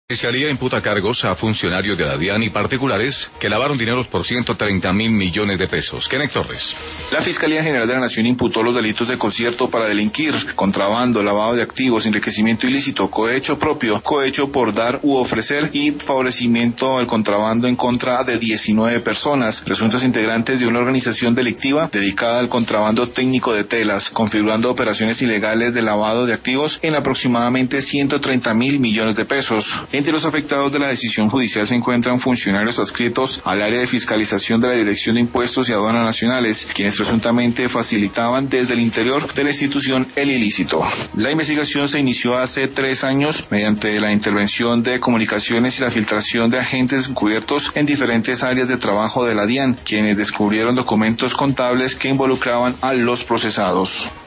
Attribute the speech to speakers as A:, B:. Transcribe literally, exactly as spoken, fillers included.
A: La Fiscalía imputa cargos a funcionarios de la DIAN y particulares que lavaron dineros por ciento treinta mil millones de pesos. Kenneth Torres.
B: La Fiscalía General de la Nación imputó los delitos de concierto para delinquir, contrabando, lavado de activos, enriquecimiento ilícito, cohecho propio, cohecho por dar u ofrecer y favorecimiento al contrabando en contra de diecinueve personas, presuntos integrantes de una organización delictiva dedicada al contrabando técnico de telas, configurando operaciones ilegales de lavado de activos en aproximadamente ciento treinta mil millones de pesos. Entre los afectados de la decisión judicial se encuentran funcionarios adscritos al área de fiscalización de la Dirección de Impuestos y Aduanas Nacionales, quienes presuntamente facilitaban desde el interior de la institución el ilícito. La investigación se inició hace tres años mediante la intervención de comunicaciones y la filtración de agentes encubiertos en diferentes áreas de trabajo de la DIAN, quienes descubrieron documentos contables que involucraban a los procesados.